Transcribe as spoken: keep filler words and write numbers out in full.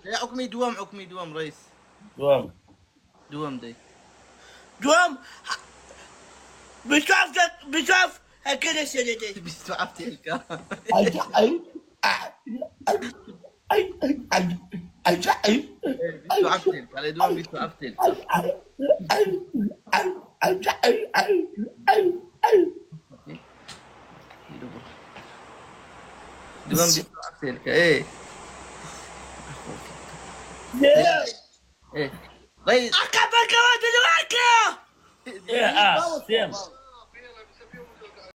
يا حكمي دوام حكمي دوام رئيس دوام دوام دي دوام بشوف بشوف كده سنتين بيستوعب تلك اي اي اي اي اي بيستوعب تلك على دوام بيستوعب تلك دوام بيستوعب تلك ايه ايه رئيس اكبر كمان دلوقتي. Yeah, ah, Sam.